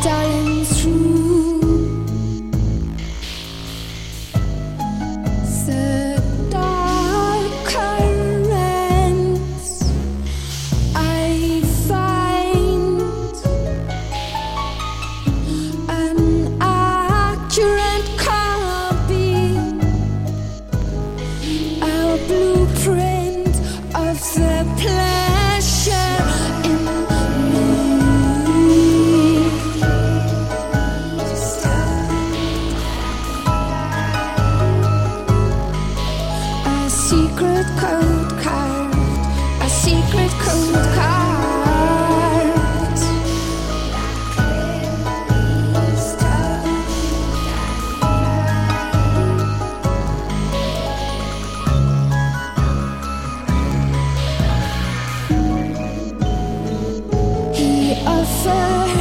darling, through the dark currents, I find an accurate copy, a blueprint of the pleasure in me. A secret code carved, a secret code carved. He offered